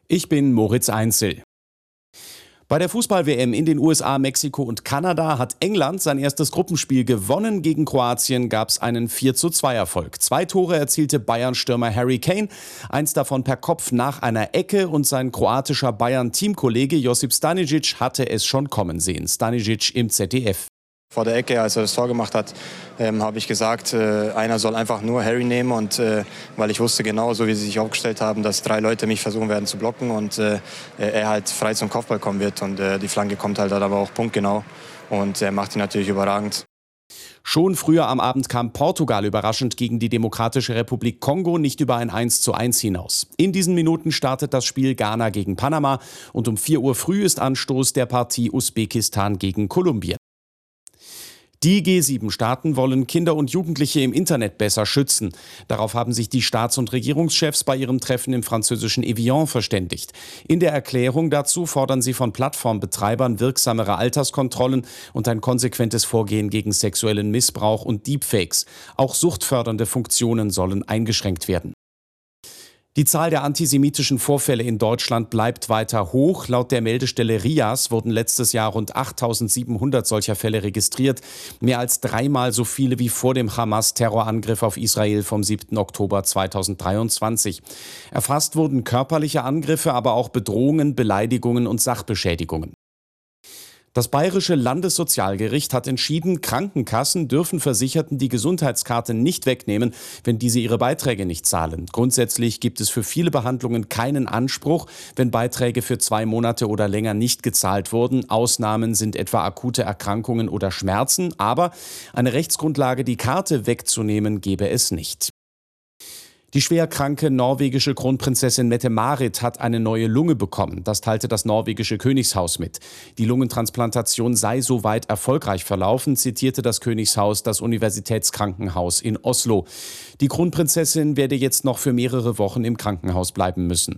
Ich bin Moritz Einzel. Bei der Fußball-WM in den USA, Mexiko und Kanada hat England sein erstes Gruppenspiel gewonnen. Gegen Kroatien gab es einen 4:2-Erfolg. 2 Tore erzielte Bayern-Stürmer Harry Kane, eins davon per Kopf nach einer Ecke, und sein kroatischer Bayern-Teamkollege Josip Stanisic hatte es schon kommen sehen. Stanisic im ZDF. Vor der Ecke, als er das Tor gemacht hat, habe ich gesagt, einer soll einfach nur Harry nehmen. Und weil ich wusste genau, so wie sie sich aufgestellt haben, dass 3 Leute mich versuchen werden zu blocken und er halt frei zum Kopfball kommen wird. Und die Flanke kommt halt aber auch punktgenau und er macht ihn natürlich überragend. Schon früher am Abend kam Portugal überraschend gegen die Demokratische Republik Kongo nicht über ein 1:1 hinaus. In diesen Minuten startet das Spiel Ghana gegen Panama und um 4 Uhr früh ist Anstoß der Partie Usbekistan gegen Kolumbien. Die G7-Staaten wollen Kinder und Jugendliche im Internet besser schützen. Darauf haben sich die Staats- und Regierungschefs bei ihrem Treffen im französischen Evian verständigt. In der Erklärung dazu fordern sie von Plattformbetreibern wirksamere Alterskontrollen und ein konsequentes Vorgehen gegen sexuellen Missbrauch und Deepfakes. Auch suchtfördernde Funktionen sollen eingeschränkt werden. Die Zahl der antisemitischen Vorfälle in Deutschland bleibt weiter hoch. Laut der Meldestelle RIAS wurden letztes Jahr rund 8.700 solcher Fälle registriert. Mehr als 3-mal so viele wie vor dem Hamas-Terrorangriff auf Israel vom 7. Oktober 2023. Erfasst wurden körperliche Angriffe, aber auch Bedrohungen, Beleidigungen und Sachbeschädigungen. Das Bayerische Landessozialgericht hat entschieden, Krankenkassen dürfen Versicherten die Gesundheitskarte nicht wegnehmen, wenn diese ihre Beiträge nicht zahlen. Grundsätzlich gibt es für viele Behandlungen keinen Anspruch, wenn Beiträge für 2 Monate oder länger nicht gezahlt wurden. Ausnahmen sind etwa akute Erkrankungen oder Schmerzen, aber eine Rechtsgrundlage, die Karte wegzunehmen, gebe es nicht. Die schwerkranke norwegische Kronprinzessin Mette-Marit hat eine neue Lunge bekommen. Das teilte das norwegische Königshaus mit. Die Lungentransplantation sei soweit erfolgreich verlaufen, zitierte das Königshaus das Universitätskrankenhaus in Oslo. Die Kronprinzessin werde jetzt noch für mehrere Wochen im Krankenhaus bleiben müssen.